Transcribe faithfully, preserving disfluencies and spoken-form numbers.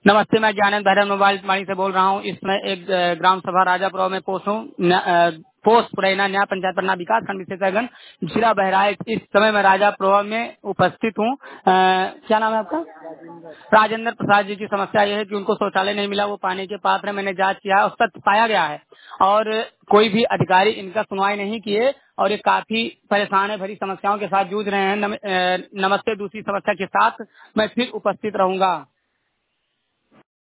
नमस्ते, मैं ज्ञानंद भैरव मोबाइल माणी से बोल रहा हूँ। इसमें एक अ, ग्राम सभा राजापुर में पोस्ट हूँ। न- अ, पोस्ट पुरैना न्याय पंचायत पन्ना विकास खंड विशेषज्ञ जिला बहराइच। इस समय मैं राजापुर में उपस्थित हूँ। अ, क्या नाम है आपका? राजेंद्र प्रसाद जी की समस्या यह है कि उनको शौचालय नहीं मिला, वो पानी के पात्र है। मैंने जांच किया, उस तक पाया गया है और कोई भी अधिकारी इनका सुनवाई नहीं किए और ये काफी परेशान है, भरी समस्याओं के साथ जूझ रहे हैं। नम, अ, नमस्ते, दूसरी समस्या के साथ मैं फिर उपस्थित रहूंगा।